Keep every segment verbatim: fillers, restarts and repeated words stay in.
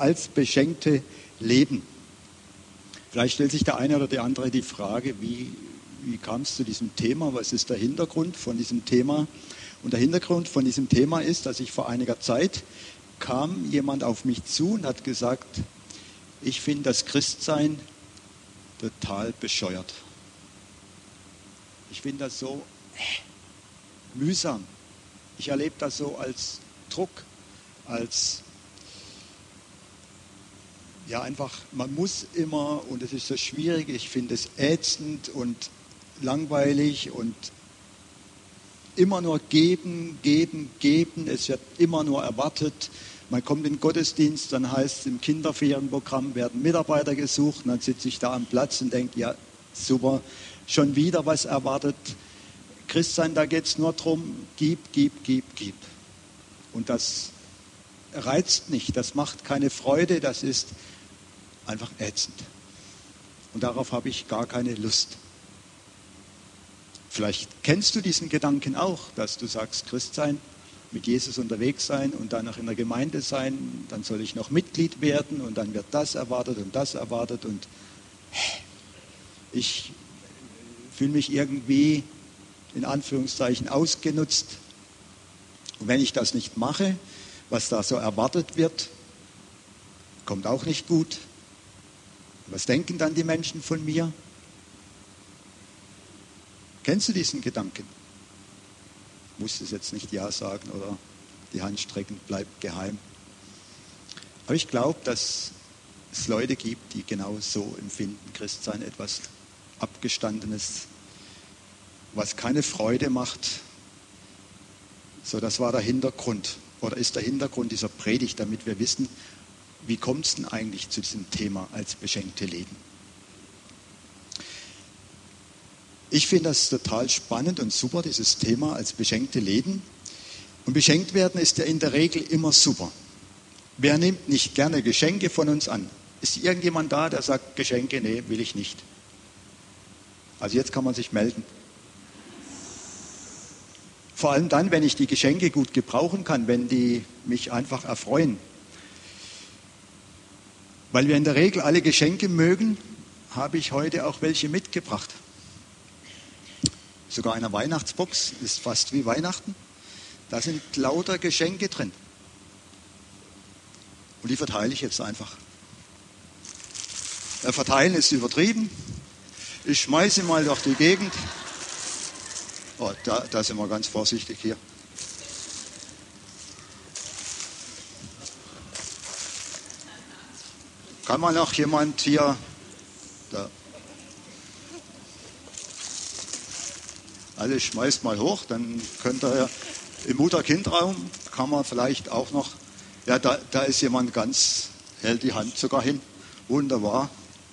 als Beschenkte leben. Vielleicht stellt sich der eine oder die andere die Frage, wie, wie kam es zu diesem Thema? Was ist der Hintergrund von diesem Thema? Und der Hintergrund von diesem Thema ist, dass ich vor einiger Zeit kam jemand auf mich zu und hat gesagt, ich finde das Christsein total bescheuert. Ich finde das so äh, mühsam. Ich erlebe das so als Druck, als ja einfach, man muss immer und es ist so schwierig, ich finde es ätzend und langweilig und immer nur geben, geben, geben, es wird immer nur erwartet. Man kommt in den Gottesdienst, dann heißt es im Kinderferienprogramm werden Mitarbeiter gesucht und dann sitze ich da am Platz und denke, ja super, schon wieder was erwartet. Christsein, da geht es nur darum, gib, gib, gib, gib. Und das reizt nicht, das macht keine Freude, das ist einfach ätzend. Und darauf habe ich gar keine Lust. Vielleicht kennst du diesen Gedanken auch, dass du sagst, Christsein, mit Jesus unterwegs sein und dann noch in der Gemeinde sein, dann soll ich noch Mitglied werden und dann wird das erwartet und das erwartet und ich fühle mich irgendwie in Anführungszeichen ausgenutzt. Und wenn ich das nicht mache, was da so erwartet wird, kommt auch nicht gut. Was denken dann die Menschen von mir? Kennst du diesen Gedanken? Musst es jetzt nicht Ja sagen oder die Hand strecken, bleibt geheim. Aber ich glaube, dass es Leute gibt, die genau so empfinden, Christsein etwas Abgestandenes, was keine Freude macht. So, das war der Hintergrund oder ist der Hintergrund dieser Predigt, damit wir wissen, wie kommt es denn eigentlich zu diesem Thema als beschenkte Leben. Ich finde das total spannend und super, dieses Thema als beschenkte Leben. Und beschenkt werden ist ja in der Regel immer super. Wer nimmt nicht gerne Geschenke von uns an? Ist irgendjemand da, der sagt, Geschenke, nee, will ich nicht? Also jetzt kann man sich melden. Vor allem dann, wenn ich die Geschenke gut gebrauchen kann, wenn die mich einfach erfreuen. Weil wir in der Regel alle Geschenke mögen, habe ich heute auch welche mitgebracht. Sogar eine Weihnachtsbox, ist fast wie Weihnachten. Da sind lauter Geschenke drin. Und die verteile ich jetzt einfach. Äh, verteilen ist übertrieben. Ich schmeiße mal durch die Gegend. Oh, da, da sind wir ganz vorsichtig hier. Kann mal noch jemand hier... Da. Also schmeißt mal hoch, dann könnt ihr im Mutter-Kind-Raum, kann man vielleicht auch noch, ja, da, da ist jemand ganz, hält die Hand sogar hin, wunderbar.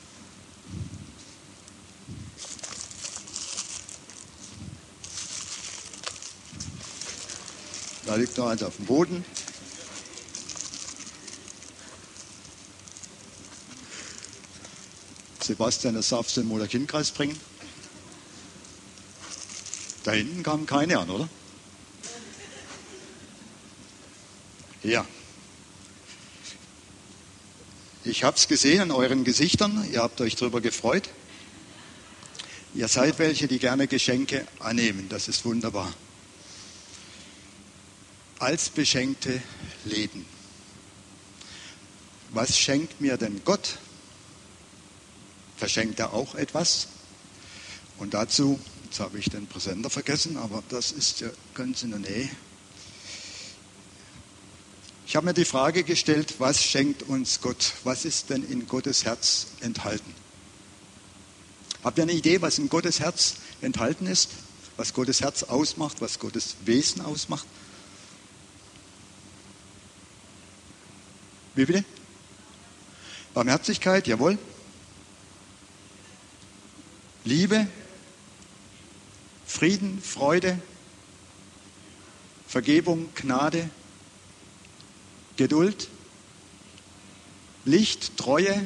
Da liegt noch eins auf dem Boden. Sebastian, das darfst du in den Mutter-Kind-Kreis bringen. Da hinten kam keine an, oder? Ja. Ich habe es gesehen an euren Gesichtern. Ihr habt euch darüber gefreut. Ihr seid welche, die gerne Geschenke annehmen. Das ist wunderbar. Als Beschenkte leben. Was schenkt mir denn Gott? Verschenkt er auch etwas? Und dazu... Jetzt habe ich den Präsenter vergessen, aber das ist ja ganz in der Nähe. Ich habe mir die Frage gestellt, was schenkt uns Gott? Was ist denn in Gottes Herz enthalten? Habt ihr eine Idee, was in Gottes Herz enthalten ist? Was Gottes Herz ausmacht, was Gottes Wesen ausmacht? Wie bitte? Barmherzigkeit, jawohl. Liebe. Frieden, Freude, Vergebung, Gnade, Geduld, Licht, Treue,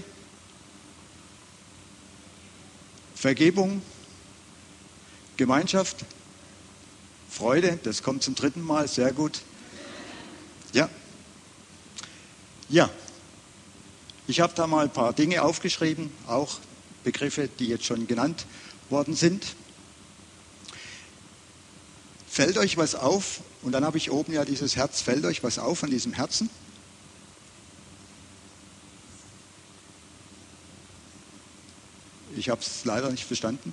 Vergebung, Gemeinschaft, Freude, das kommt zum dritten Mal, sehr gut. Ja. Ja. Ich habe da mal ein paar Dinge aufgeschrieben, auch Begriffe, die jetzt schon genannt worden sind. Fällt euch was auf? Und dann habe ich oben ja dieses Herz. Fällt euch was auf an diesem Herzen? Ich habe es leider nicht verstanden.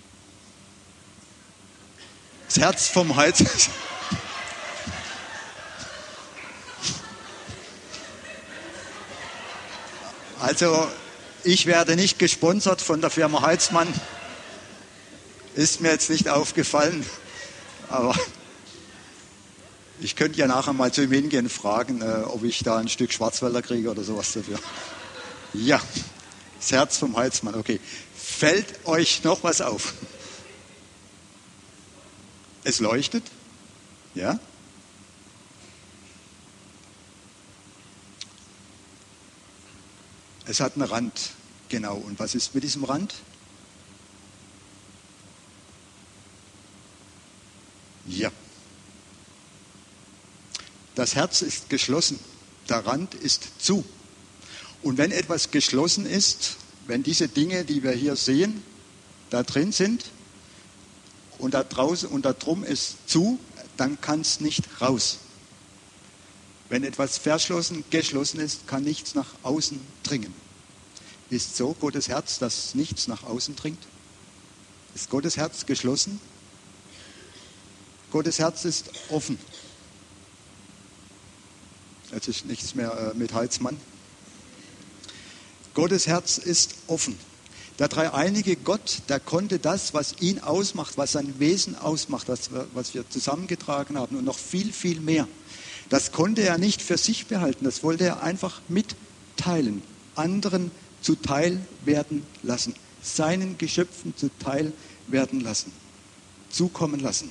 Das Herz vom Hals. Also, ich werde nicht gesponsert von der Firma Heizmann. Ist mir jetzt nicht aufgefallen. Aber ich könnte ja nachher mal zu ihm hingehen und fragen, äh, ob ich da ein Stück Schwarzwälder kriege oder sowas dafür. Ja, das Herz vom Heizmann, okay. Fällt euch noch was auf? Es leuchtet, ja? Es hat einen Rand, genau. Und was ist mit diesem Rand? Ja. Das Herz ist geschlossen, der Rand ist zu. Und wenn etwas geschlossen ist, wenn diese Dinge, die wir hier sehen, da drin sind und da draußen und da drum ist zu, dann kann es nicht raus. Wenn etwas verschlossen, geschlossen ist, kann nichts nach außen dringen. Ist so Gottes Herz, dass nichts nach außen dringt? Ist Gottes Herz geschlossen? Gottes Herz ist offen. Jetzt ist nichts mehr mit Heizmann. Gottes Herz ist offen. Der dreieinige Gott, der konnte das, was ihn ausmacht, was sein Wesen ausmacht, das, was wir zusammengetragen haben und noch viel, viel mehr, das konnte er nicht für sich behalten. Das wollte er einfach mitteilen, anderen zuteil werden lassen, seinen Geschöpfen zuteil werden lassen, zukommen lassen.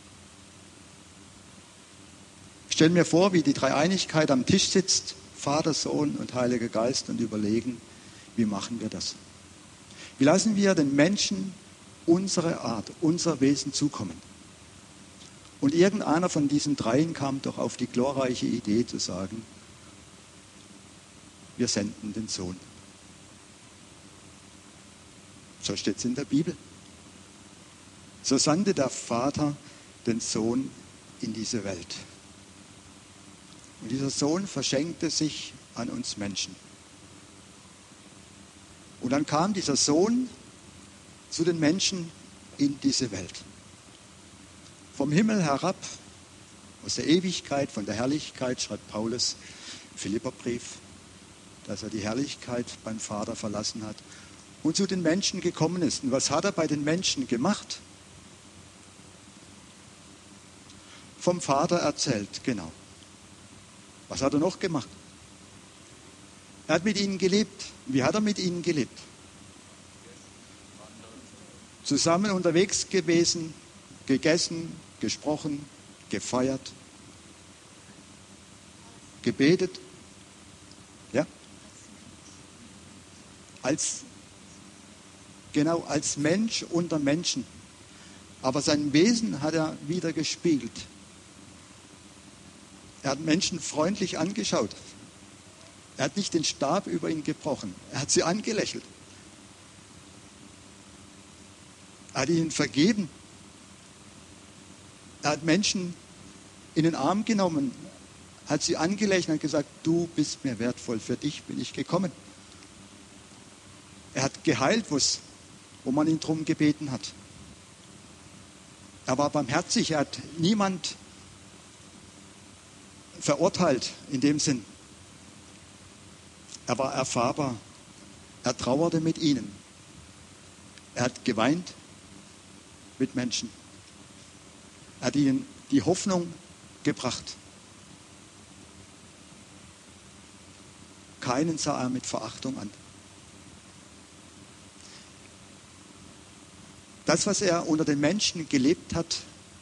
Ich stelle mir vor, wie die Dreieinigkeit am Tisch sitzt, Vater, Sohn und Heiliger Geist, und überlegen, wie machen wir das? Wie lassen wir den Menschen unsere Art, unser Wesen zukommen? Und irgendeiner von diesen dreien kam doch auf die glorreiche Idee zu sagen, wir senden den Sohn. So steht es in der Bibel. So sandte der Vater den Sohn in diese Welt. Und dieser Sohn verschenkte sich an uns Menschen. Und dann kam dieser Sohn zu den Menschen in diese Welt. Vom Himmel herab, aus der Ewigkeit, von der Herrlichkeit, schreibt Paulus im Philipperbrief, dass er die Herrlichkeit beim Vater verlassen hat und zu den Menschen gekommen ist. Und was hat er bei den Menschen gemacht? Vom Vater erzählt, genau. Was hat er noch gemacht? Er hat mit ihnen gelebt. Wie hat er mit ihnen gelebt? Zusammen unterwegs gewesen, gegessen, gesprochen, gefeiert, gebetet. Ja? Als, genau, als Mensch unter Menschen. Aber sein Wesen hat er wieder gespiegelt. Er hat Menschen freundlich angeschaut. Er hat nicht den Stab über ihn gebrochen. Er hat sie angelächelt. Er hat ihnen vergeben. Er hat Menschen in den Arm genommen, hat sie angelächelt und gesagt, du bist mir wertvoll, für dich bin ich gekommen. Er hat geheilt, wo man ihn drum gebeten hat. Er war barmherzig, er hat niemand verurteilt in dem Sinn. Er war erfahrbar. Er trauerte mit ihnen. Er hat geweint mit Menschen. Er hat ihnen die Hoffnung gebracht. Keinen sah er mit Verachtung an. Das, was er unter den Menschen gelebt hat,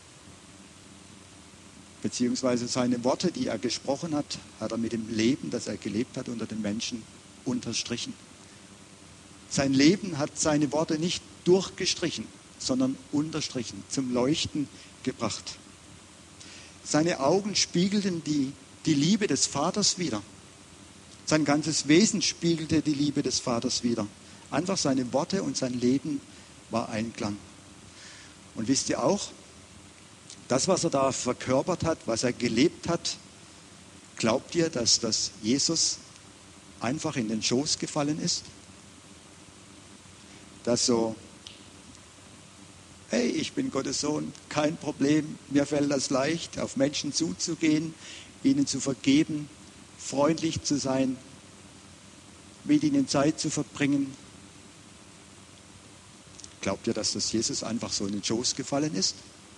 beziehungsweise seine Worte, die er gesprochen hat, hat er mit dem Leben, das er gelebt hat, unter den Menschen unterstrichen. Sein Leben hat seine Worte nicht durchgestrichen, sondern unterstrichen, zum Leuchten gebracht. Seine Augen spiegelten die, die Liebe des Vaters wider. Sein ganzes Wesen spiegelte die Liebe des Vaters wider. Einfach seine Worte und sein Leben war Einklang. Und wisst ihr auch, das, was er da verkörpert hat, was er gelebt hat, glaubt ihr, dass das Jesus einfach in den Schoß gefallen ist? Dass so, hey, ich bin Gottes Sohn, kein Problem, mir fällt das leicht, auf Menschen zuzugehen, ihnen zu vergeben, freundlich zu sein, mit ihnen Zeit zu verbringen. Glaubt ihr, dass das Jesus einfach so in den Schoß gefallen ist?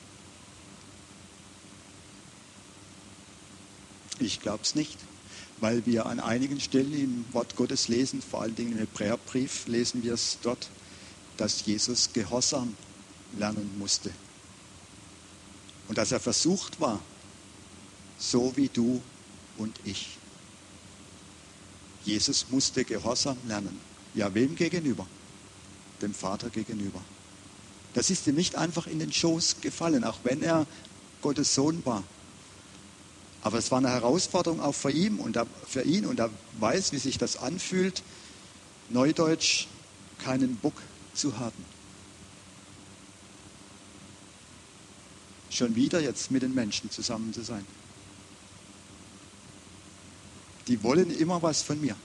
Ich glaube es nicht, weil wir an einigen Stellen im Wort Gottes lesen, vor allen Dingen im Hebräerbrief lesen wir es dort, dass Jesus Gehorsam lernen musste. Und dass er versucht war, so wie du und ich. Jesus musste Gehorsam lernen. Ja, wem gegenüber? Dem Vater gegenüber. Das ist ihm nicht einfach in den Schoß gefallen, auch wenn er Gottes Sohn war. Aber es war eine Herausforderung auch für ihn und er, für ihn und er weiß, wie sich das anfühlt, neudeutsch keinen Bock zu haben. Schon wieder jetzt mit den Menschen zusammen zu sein. Die wollen immer was von mir.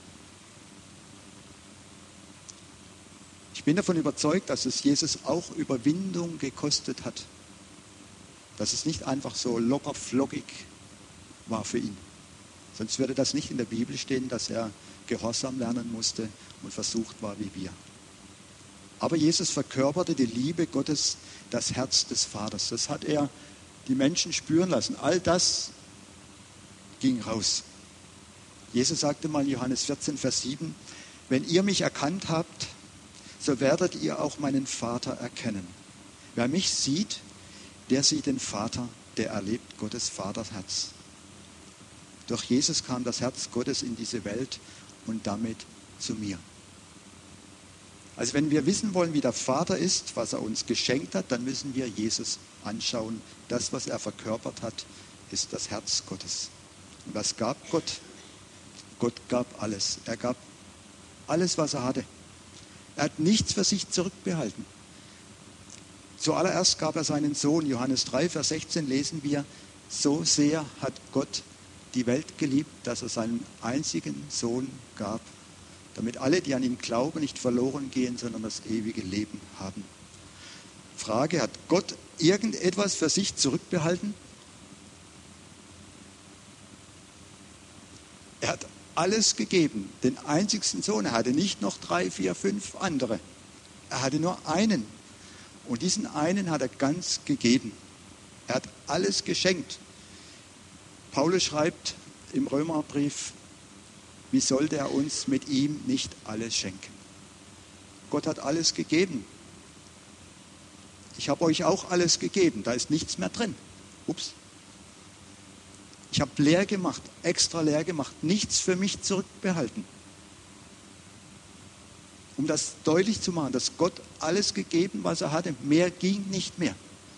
Ich bin davon überzeugt, dass es Jesus auch Überwindung gekostet hat. Dass es nicht einfach so locker flockig war für ihn. Sonst würde das nicht in der Bibel stehen, dass er Gehorsam lernen musste und versucht war wie wir. Aber Jesus verkörperte die Liebe Gottes, das Herz des Vaters. Das hat er die Menschen spüren lassen. All das ging raus. Jesus sagte mal in Johannes vierzehn, Vers sieben, wenn ihr mich erkannt habt, so werdet ihr auch meinen Vater erkennen. Wer mich sieht, der sieht den Vater, der erlebt Gottes Vaterherz. Durch Jesus kam das Herz Gottes in diese Welt und damit zu mir. Also wenn wir wissen wollen, wie der Vater ist, was er uns geschenkt hat, dann müssen wir Jesus anschauen. Das, was er verkörpert hat, ist das Herz Gottes. Und was gab Gott? Gott gab alles. Er gab alles, was er hatte. Er hat nichts für sich zurückbehalten. Zuallererst gab er seinen Sohn. Johannes drei, Vers sechzehn lesen wir, so sehr hat Gott die Welt geliebt, dass er seinen einzigen Sohn gab, damit alle, die an ihn glauben, nicht verloren gehen, sondern das ewige Leben haben. Frage, hat Gott irgendetwas für sich zurückbehalten? Er hat alles gegeben, den einzigsten Sohn. Er hatte nicht noch drei, vier, fünf andere. Er hatte nur einen. Und diesen einen hat er ganz gegeben. Er hat alles geschenkt. Paulus schreibt im Römerbrief, wie sollte er uns mit ihm nicht alles schenken? Gott hat alles gegeben. Ich habe euch auch alles gegeben. Da ist nichts mehr drin. Ups. Ich habe leer gemacht, extra leer gemacht, nichts für mich zurückbehalten. Um das deutlich zu machen, dass Gott alles gegeben, was er hatte. Mehr ging nicht mehr.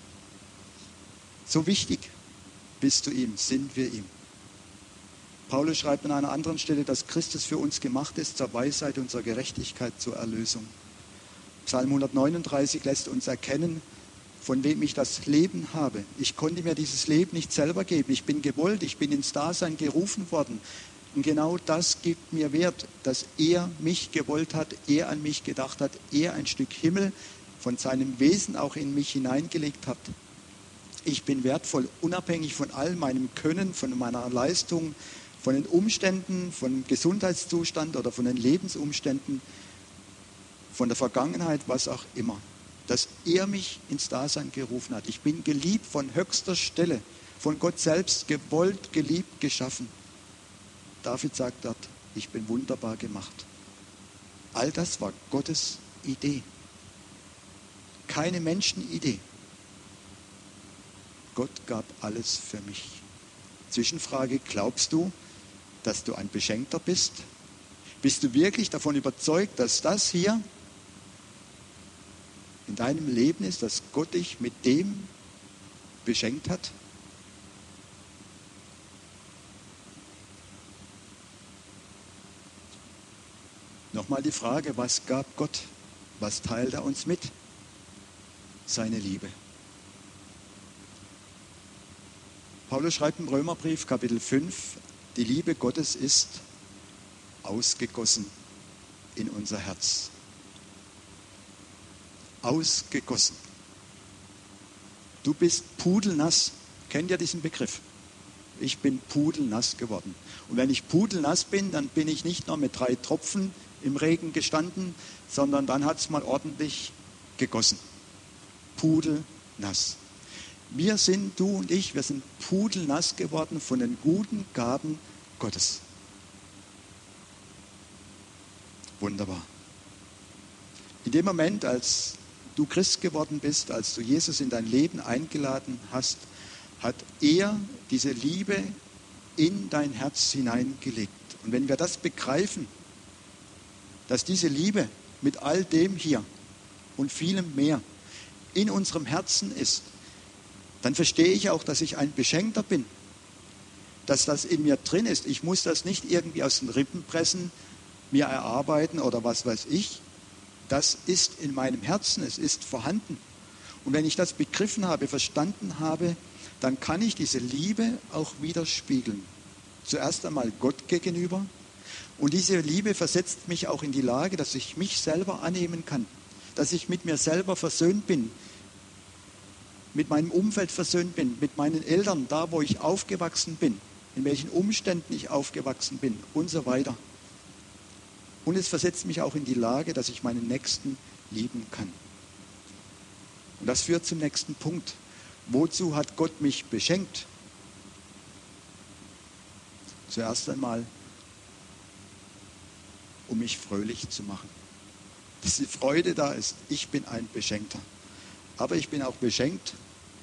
So wichtig bist du ihm, sind wir ihm. Paulus schreibt an einer anderen Stelle, dass Christus für uns gemacht ist, zur Weisheit unserer Gerechtigkeit, zur Erlösung. Psalm hundertneununddreißig lässt uns erkennen, von wem ich das Leben habe. Ich konnte mir dieses Leben nicht selber geben. Ich bin gewollt, ich bin ins Dasein gerufen worden. Und genau das gibt mir Wert, dass er mich gewollt hat, er an mich gedacht hat, er ein Stück Himmel von seinem Wesen auch in mich hineingelegt hat. Ich bin wertvoll, unabhängig von all meinem Können, von meiner Leistung, von den Umständen, vom Gesundheitszustand oder von den Lebensumständen, von der Vergangenheit, was auch immer. Dass er mich ins Dasein gerufen hat. Ich bin geliebt von höchster Stelle, von Gott selbst gewollt, geliebt, geschaffen. David sagt dort, ich bin wunderbar gemacht. All das war Gottes Idee. Keine Menschenidee. Gott gab alles für mich. Zwischenfrage, glaubst du, dass du ein Beschenkter bist? Bist du wirklich davon überzeugt, dass das hier in deinem Leben ist, dass Gott dich mit dem beschenkt hat? Nochmal die Frage, was gab Gott? Was teilt er uns mit? Seine Liebe. Paulus schreibt im Römerbrief Kapitel fünf, die Liebe Gottes ist ausgegossen in unser Herz. Ausgegossen. Du bist pudelnass. Kennt ihr diesen Begriff? Ich bin pudelnass geworden. Und wenn ich pudelnass bin, dann bin ich nicht nur mit drei Tropfen im Regen gestanden, sondern dann hat es mal ordentlich gegossen. Pudelnass. Wir sind, du und ich, wir sind pudelnass geworden von den guten Gaben Gottes. Wunderbar. In dem Moment, als du Christ geworden bist, als du Jesus in dein Leben eingeladen hast, hat er diese Liebe in dein Herz hineingelegt. Und wenn wir das begreifen, dass diese Liebe mit all dem hier und vielem mehr in unserem Herzen ist, dann verstehe ich auch, dass ich ein Beschenkter bin, dass das in mir drin ist. Ich muss das nicht irgendwie aus den Rippen pressen, mir erarbeiten oder was weiß ich. Das ist in meinem Herzen, es ist vorhanden. Und wenn ich das begriffen habe, verstanden habe, dann kann ich diese Liebe auch widerspiegeln. Zuerst einmal Gott gegenüber. Und diese Liebe versetzt mich auch in die Lage, dass ich mich selber annehmen kann. Dass ich mit mir selber versöhnt bin. Mit meinem Umfeld versöhnt bin. Mit meinen Eltern, da wo ich aufgewachsen bin. In welchen Umständen ich aufgewachsen bin und so weiter. Und es versetzt mich auch in die Lage, dass ich meinen Nächsten lieben kann. Und das führt zum nächsten Punkt. Wozu hat Gott mich beschenkt? Zuerst einmal, um mich fröhlich zu machen. Dass die Freude da ist. Ich bin ein Beschenkter. Aber ich bin auch beschenkt.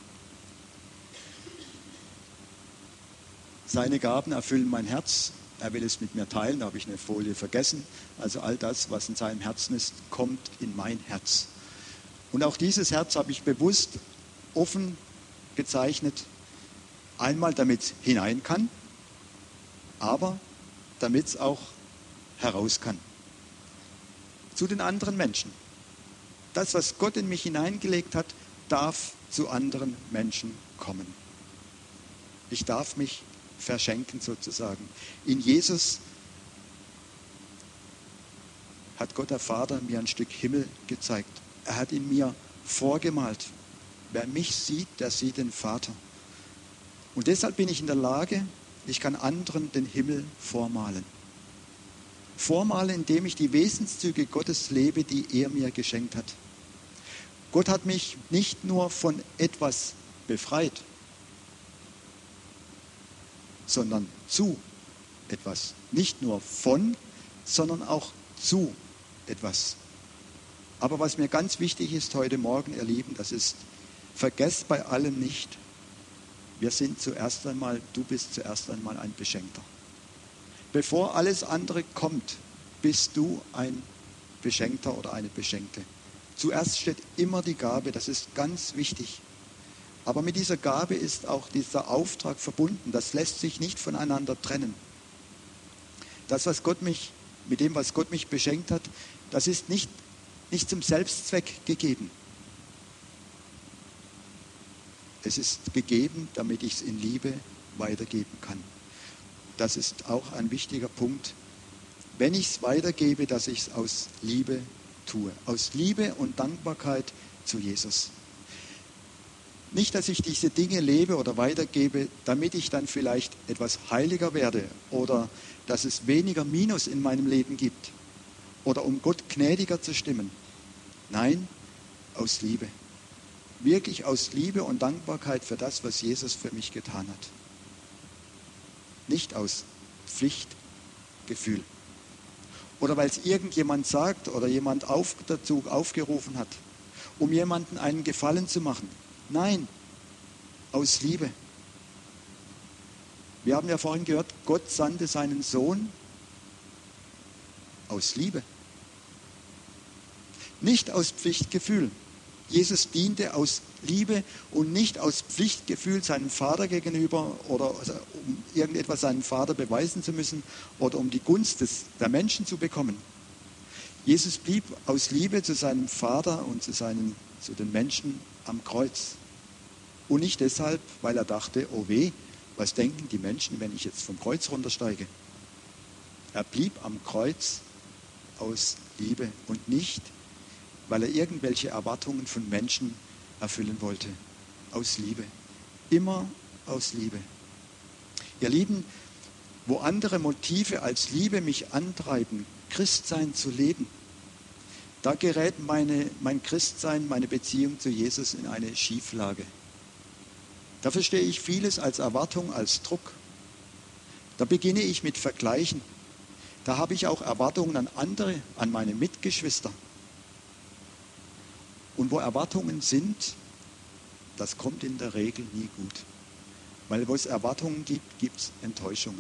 Seine Gaben erfüllen mein Herz. Er will es mit mir teilen, da habe ich eine Folie vergessen. Also all das, was in seinem Herzen ist, kommt in mein Herz. Und auch dieses Herz habe ich bewusst offen gezeichnet. Einmal, damit es hinein kann, aber damit es auch heraus kann. Zu den anderen Menschen. Das, was Gott in mich hineingelegt hat, darf zu anderen Menschen kommen. Ich darf mich verschenken sozusagen. In Jesus hat Gott der Vater mir ein Stück Himmel gezeigt. Er hat ihn mir vorgemalt. Wer mich sieht, der sieht den Vater. Und deshalb bin ich in der Lage, ich kann anderen den Himmel vormalen. Vormalen, indem ich die Wesenszüge Gottes lebe, die er mir geschenkt hat. Gott hat mich nicht nur von etwas befreit, sondern zu etwas. Nicht nur von, sondern auch zu etwas. Aber was mir ganz wichtig ist heute Morgen, ihr Lieben, das ist, vergesst bei allem nicht, wir sind zuerst einmal, du bist zuerst einmal ein Beschenkter. Bevor alles andere kommt, bist du ein Beschenkter oder eine Beschenkte. Zuerst steht immer die Gabe, das ist ganz wichtig. Aber mit dieser Gabe ist auch dieser Auftrag verbunden. Das lässt sich nicht voneinander trennen. Das, was Gott mich, mit dem, was Gott mich beschenkt hat, das ist nicht, nicht zum Selbstzweck gegeben. Es ist gegeben, damit ich es in Liebe weitergeben kann. Das ist auch ein wichtiger Punkt. Wenn ich es weitergebe, dass ich es aus Liebe tue. Aus Liebe und Dankbarkeit zu Jesus. Nicht, dass ich diese Dinge lebe oder weitergebe, damit ich dann vielleicht etwas heiliger werde oder dass es weniger Minus in meinem Leben gibt oder um Gott gnädiger zu stimmen. Nein, aus Liebe. Wirklich aus Liebe und Dankbarkeit für das, was Jesus für mich getan hat. Nicht aus Pflichtgefühl. Oder weil es irgendjemand sagt oder jemand auf, dazu aufgerufen hat, um jemandem einen Gefallen zu machen. Nein, aus Liebe. Wir haben ja vorhin gehört, Gott sandte seinen Sohn aus Liebe. Nicht aus Pflichtgefühl. Jesus diente aus Liebe und nicht aus Pflichtgefühl seinem Vater gegenüber oder um irgendetwas seinem Vater beweisen zu müssen oder um die Gunst des, der Menschen zu bekommen. Jesus blieb aus Liebe zu seinem Vater und zu, seinen, zu den Menschen am Kreuz. Und nicht deshalb, weil er dachte, oh weh, was denken die Menschen, wenn ich jetzt vom Kreuz runtersteige? Er blieb am Kreuz aus Liebe und nicht, weil er irgendwelche Erwartungen von Menschen erfüllen wollte. Aus Liebe. Immer aus Liebe. Ihr Lieben, wo andere Motive als Liebe mich antreiben, Christsein zu leben, da gerät meine, mein Christsein, meine Beziehung zu Jesus in eine Schieflage. Da verstehe ich vieles als Erwartung, als Druck. Da beginne ich mit Vergleichen. Da habe ich auch Erwartungen an andere, an meine Mitgeschwister. Und wo Erwartungen sind, das kommt in der Regel nie gut. Weil wo es Erwartungen gibt, gibt es Enttäuschungen.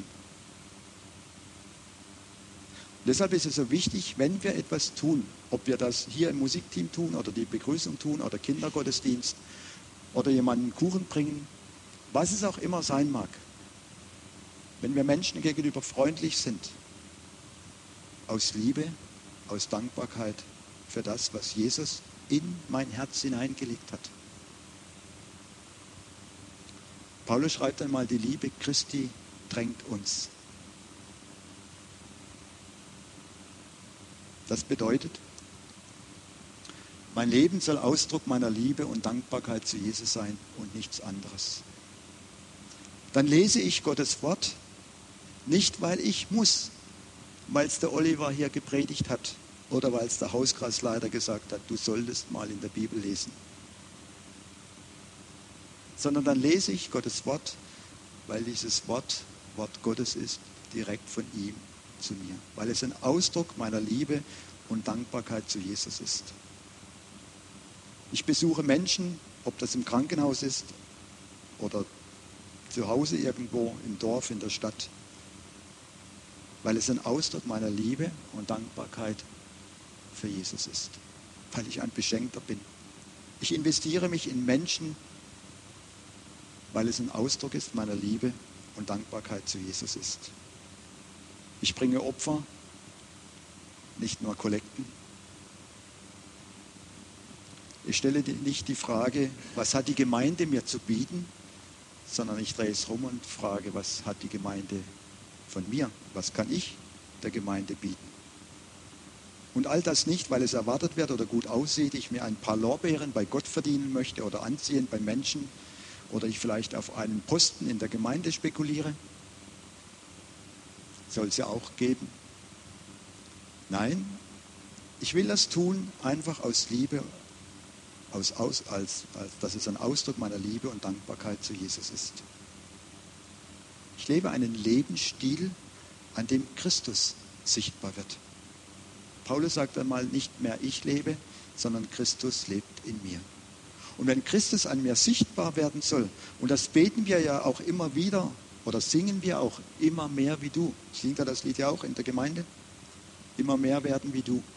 Und deshalb ist es so wichtig, wenn wir etwas tun, ob wir das hier im Musikteam tun oder die Begrüßung tun oder Kindergottesdienst oder jemanden Kuchen bringen, was es auch immer sein mag, wenn wir Menschen gegenüber freundlich sind, aus Liebe, aus Dankbarkeit für das, was Jesus in mein Herz hineingelegt hat. Paulus schreibt einmal, die Liebe Christi drängt uns. Das bedeutet, mein Leben soll Ausdruck meiner Liebe und Dankbarkeit zu Jesus sein und nichts anderes. Dann lese ich Gottes Wort, nicht weil ich muss, weil es der Oliver hier gepredigt hat oder weil es der Hauskreisleiter gesagt hat, du solltest mal in der Bibel lesen. Sondern dann lese ich Gottes Wort, weil dieses Wort Wort Gottes ist, direkt von ihm zu mir. Weil es ein Ausdruck meiner Liebe und Dankbarkeit zu Jesus ist. Ich besuche Menschen, ob das im Krankenhaus ist oder zu Hause irgendwo im Dorf, in der Stadt, weil es ein Ausdruck meiner Liebe und Dankbarkeit für Jesus ist. Weil ich ein Beschenkter bin. Ich investiere mich in Menschen, weil es ein Ausdruck ist meiner Liebe und Dankbarkeit zu Jesus ist. Ich bringe Opfer, nicht nur Kollekten. Ich stelle nicht die Frage, was hat die Gemeinde mir zu bieten, sondern ich drehe es rum und frage, was hat die Gemeinde von mir? Was kann ich der Gemeinde bieten? Und all das nicht, weil es erwartet wird oder gut aussieht, ich mir ein paar Lorbeeren bei Gott verdienen möchte oder anziehen bei Menschen oder ich vielleicht auf einen Posten in der Gemeinde spekuliere. Soll es ja auch geben. Nein, ich will das tun einfach aus Liebe, aus, aus, als, als, dass es ein Ausdruck meiner Liebe und Dankbarkeit zu Jesus ist. Ich lebe einen Lebensstil, an dem Christus sichtbar wird. Paulus sagt einmal, nicht mehr ich lebe, sondern Christus lebt in mir. Und wenn Christus an mir sichtbar werden soll, und das beten wir ja auch immer wieder, oder singen wir auch immer mehr wie du. Singt er das Lied ja auch in der Gemeinde? Immer mehr werden wie du.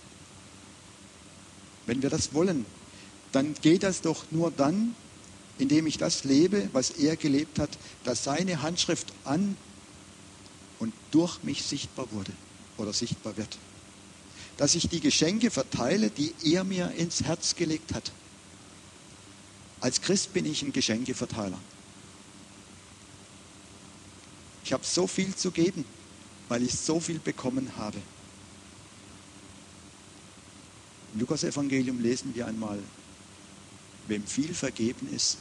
Wenn wir das wollen, dann geht das doch nur dann, indem ich das lebe, was er gelebt hat, dass seine Handschrift an und durch mich sichtbar wurde oder sichtbar wird. Dass ich die Geschenke verteile, die er mir ins Herz gelegt hat. Als Christ bin ich ein Geschenkeverteiler. Ich habe so viel zu geben, weil ich so viel bekommen habe. Im Lukas-Evangelium lesen wir einmal, wem viel vergeben ist,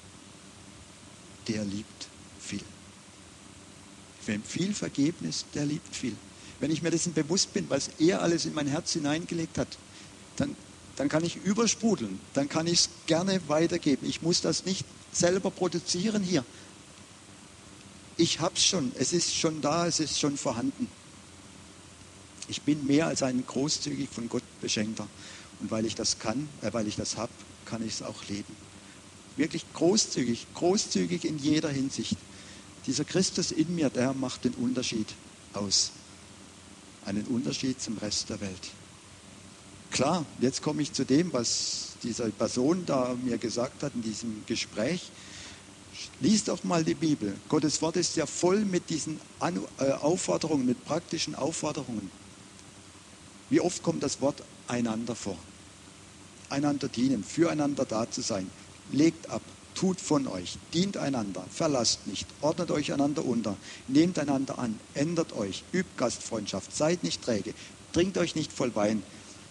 der liebt viel. Wem viel vergeben ist, der liebt viel. Wenn ich mir dessen bewusst bin, was er alles in mein Herz hineingelegt hat, dann, dann kann ich übersprudeln, dann kann ich es gerne weitergeben. Ich muss das nicht selber produzieren hier. Ich habe es schon, es ist schon da, es ist schon vorhanden. Ich bin mehr als ein großzügig von Gott beschenkter. Und weil ich das kann, äh, weil ich das habe, kann ich es auch leben. Wirklich großzügig, großzügig in jeder Hinsicht. Dieser Christus in mir, der macht den Unterschied aus. Einen Unterschied zum Rest der Welt. Klar, jetzt komme ich zu dem, was diese Person da mir gesagt hat in diesem Gespräch. Lies doch mal die Bibel. Gottes Wort ist ja voll mit diesen Aufforderungen, mit praktischen Aufforderungen. Wie oft kommt das Wort einander vor? Einander dienen, füreinander da zu sein. Legt ab, tut von euch, dient einander, verlasst nicht, ordnet euch einander unter, nehmt einander an, ändert euch, übt Gastfreundschaft, seid nicht träge, trinkt euch nicht voll Wein,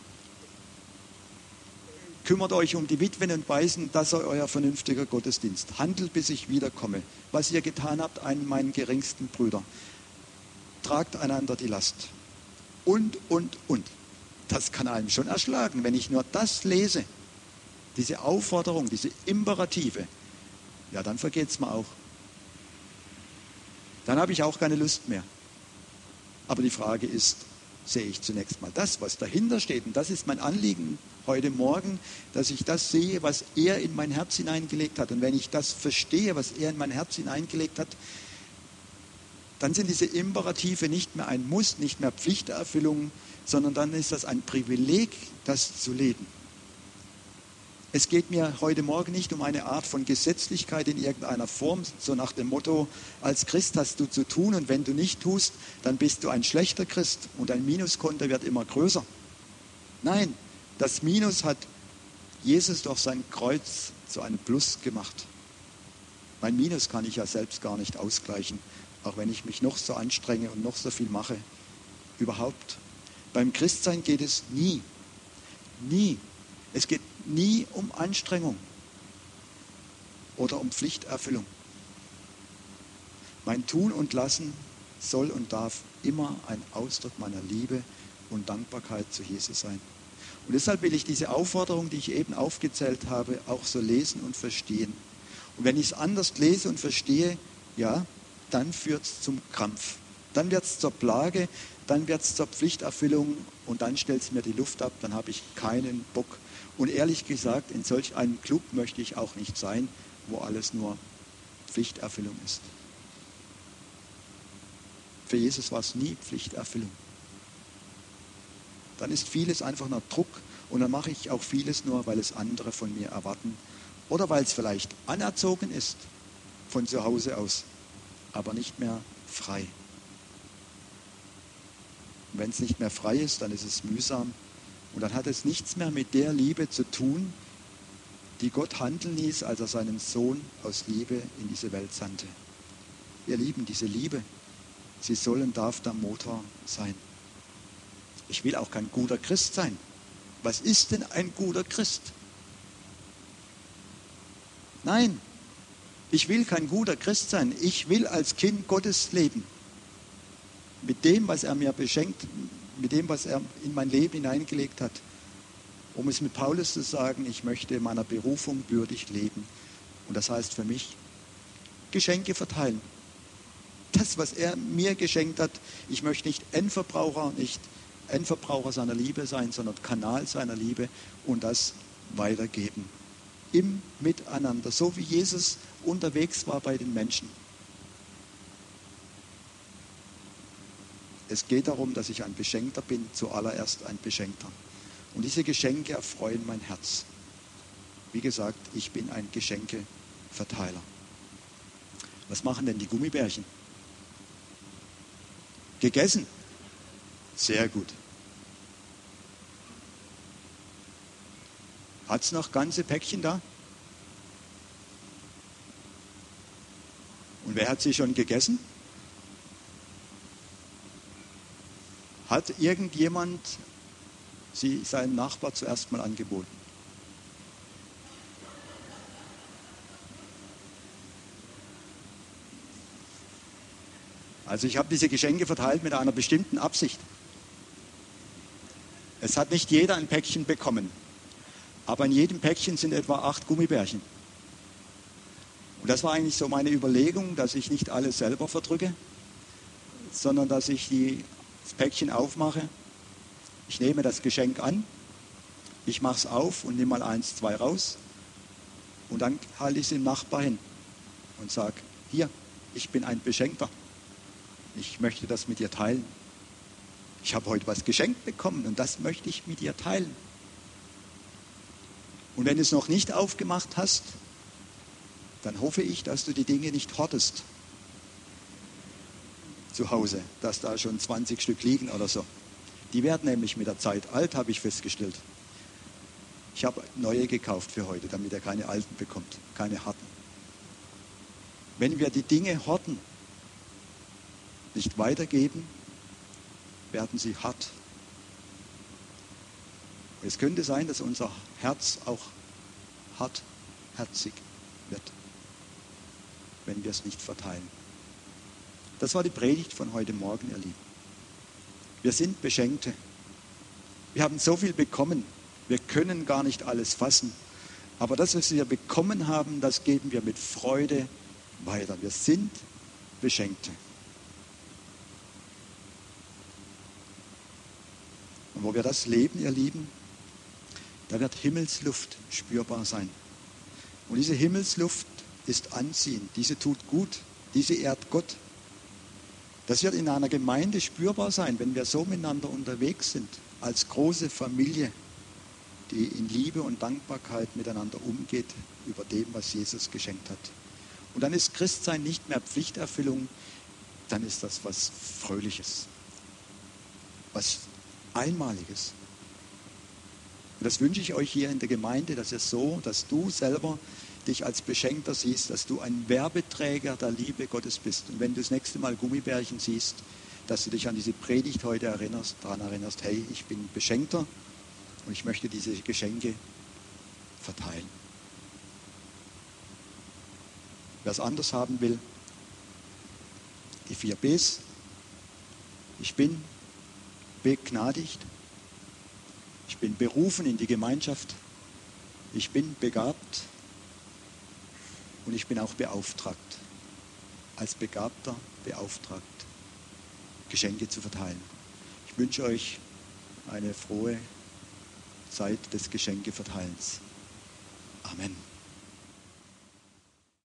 kümmert euch um die Witwen und Waisen, das sei euer vernünftiger Gottesdienst. Handelt, bis ich wiederkomme. Was ihr getan habt, einen meinen geringsten Brüder. Tragt einander die Last. Und, und, und. Das kann einem schon erschlagen, wenn ich nur das lese. Diese Aufforderung, diese Imperative. Ja, dann vergeht es mir auch. Dann habe ich auch keine Lust mehr. Aber die Frage ist, sehe ich zunächst mal das, was dahinter steht. Und das ist mein Anliegen heute Morgen, dass ich das sehe, was er in mein Herz hineingelegt hat. Und wenn ich das verstehe, was er in mein Herz hineingelegt hat, dann sind diese Imperative nicht mehr ein Muss, nicht mehr Pflichterfüllung, sondern dann ist das ein Privileg, das zu leben. Es geht mir heute Morgen nicht um eine Art von Gesetzlichkeit in irgendeiner Form, so nach dem Motto, als Christ hast du zu tun und wenn du nicht tust, dann bist du ein schlechter Christ und dein Minuskonto wird immer größer. Nein, das Minus hat Jesus durch sein Kreuz zu einem Plus gemacht. Mein Minus kann ich ja selbst gar nicht ausgleichen, auch wenn ich mich noch so anstrenge und noch so viel mache. Überhaupt. Beim Christsein geht es nie, nie. Es geht nie um Anstrengung oder um Pflichterfüllung. Mein Tun und Lassen soll und darf immer ein Ausdruck meiner Liebe und Dankbarkeit zu Jesus sein. Und deshalb will ich diese Aufforderung, die ich eben aufgezählt habe, auch so lesen und verstehen. Und wenn ich es anders lese und verstehe, ja, dann führt es zum Krampf. Dann wird es zur Plage, dann wird es zur Pflichterfüllung und dann stellt es mir die Luft ab, dann habe ich keinen Bock. Und ehrlich gesagt, in solch einem Club möchte ich auch nicht sein, wo alles nur Pflichterfüllung ist. Für Jesus war es nie Pflichterfüllung. Dann ist vieles einfach nur Druck und dann mache ich auch vieles nur, weil es andere von mir erwarten oder weil es vielleicht anerzogen ist von zu Hause aus, aber nicht mehr frei. Und wenn es nicht mehr frei ist, dann ist es mühsam. Und dann hat es nichts mehr mit der Liebe zu tun, die Gott handeln ließ, als er seinen Sohn aus Liebe in diese Welt sandte. Ihr Lieben, diese Liebe, sie soll und darf der Motor sein. Ich will auch kein guter Christ sein. Was ist denn ein guter Christ? Nein, ich will kein guter Christ sein. Ich will als Kind Gottes leben. Mit dem, was er mir beschenkt, mit dem, was er in mein Leben hineingelegt hat. Um es mit Paulus zu sagen, ich möchte meiner Berufung würdig leben. Und das heißt für mich, Geschenke verteilen. Das, was er mir geschenkt hat, ich möchte nicht Endverbraucher, nicht Endverbraucher seiner Liebe sein, sondern Kanal seiner Liebe und das weitergeben. Im Miteinander, so wie Jesus unterwegs war bei den Menschen. Es geht darum, dass ich ein Beschenkter bin, zuallererst ein Beschenkter. Und diese Geschenke erfreuen mein Herz. Wie gesagt, ich bin ein Geschenkeverteiler. Was machen denn die Gummibärchen? Gegessen? Sehr gut. Hat es noch ganze Päckchen da? Und wer hat sie schon gegessen? Hat irgendjemand sie seinem Nachbar zuerst mal angeboten? Also ich habe diese Geschenke verteilt mit einer bestimmten Absicht. Es hat nicht jeder ein Päckchen bekommen, aber in jedem Päckchen sind etwa acht Gummibärchen. Und das war eigentlich so meine Überlegung, dass ich nicht alles selber verdrücke, sondern dass ich die das Päckchen aufmache, ich nehme das Geschenk an, ich mache es auf und nehme mal eins, zwei raus und dann halte ich es dem Nachbar hin und sage, hier, ich bin ein Beschenkter, ich möchte das mit dir teilen. Ich habe heute was geschenkt bekommen und das möchte ich mit dir teilen. Und wenn du es noch nicht aufgemacht hast, dann hoffe ich, dass du die Dinge nicht hortest zu Hause, dass da schon zwanzig Stück liegen oder so. Die werden nämlich mit der Zeit alt, habe ich festgestellt. Ich habe neue gekauft für heute, damit er keine alten bekommt, keine harten. Wenn wir die Dinge horten, nicht weitergeben, werden sie hart. Und es könnte sein, dass unser Herz auch hartherzig wird, wenn wir es nicht verteilen. Das war die Predigt von heute Morgen, ihr Lieben. Wir sind Beschenkte. Wir haben so viel bekommen. Wir können gar nicht alles fassen. Aber das, was wir bekommen haben, das geben wir mit Freude weiter. Wir sind Beschenkte. Und wo wir das leben, ihr Lieben, da wird Himmelsluft spürbar sein. Und diese Himmelsluft ist anziehend. Diese tut gut. Diese ehrt Gott. Das wird in einer Gemeinde spürbar sein, wenn wir so miteinander unterwegs sind, als große Familie, die in Liebe und Dankbarkeit miteinander umgeht über dem, was Jesus geschenkt hat. Und dann ist Christsein nicht mehr Pflichterfüllung, dann ist das was Fröhliches, was Einmaliges. Und das wünsche ich euch hier in der Gemeinde, dass ihr so, dass du selber dich als Beschenkter siehst, dass du ein Werbeträger der Liebe Gottes bist. Und wenn du das nächste Mal Gummibärchen siehst, dass du dich an diese Predigt heute erinnerst, daran erinnerst, hey, ich bin Beschenkter und ich möchte diese Geschenke verteilen. Wer es anders haben will, die vier Bs. Ich bin begnadigt. Ich bin berufen in die Gemeinschaft. Ich bin begabt. Und ich bin auch beauftragt, als Begabter beauftragt, Geschenke zu verteilen. Ich wünsche euch eine frohe Zeit des Geschenkeverteilens. Amen.